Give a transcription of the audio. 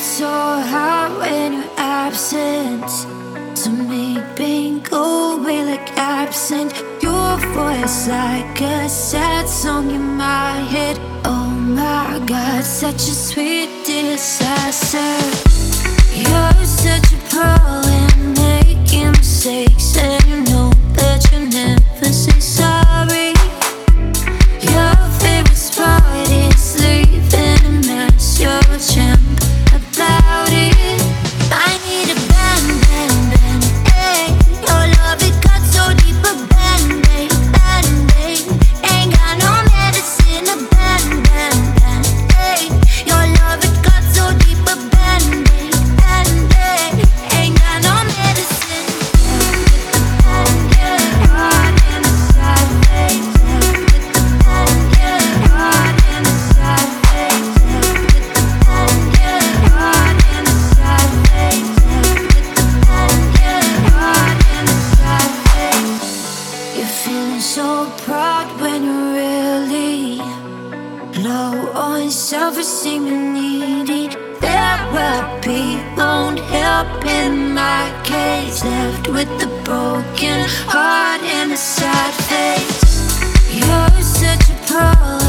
so hard when you're absent. To me, being away like absent. Your voice like a sad song in my head. Oh my God, such a sweet disaster. You're such a pro in making mistakes, and you know that you never say sorry. Your favorite spot is leaving a mess. You're a champ about it. I need a band, band, band, hey. Your love, it got so deep, a band-aid, band-aid. Ain't got no medicine, a band, band, band, hey. Your love, it got so deep, a band-aid, band-aid. Ain't got no medicine. With the band-aid, heart in the side face. With the band-aid, heart in the side face. With the band-aid, heart in the side face. With the band-aid, heart in the side face. You're feeling so proud when you're really low on self-esteem and needy. Therapy won't help in my case. Left with the broken heart and the sad face. You're such a pro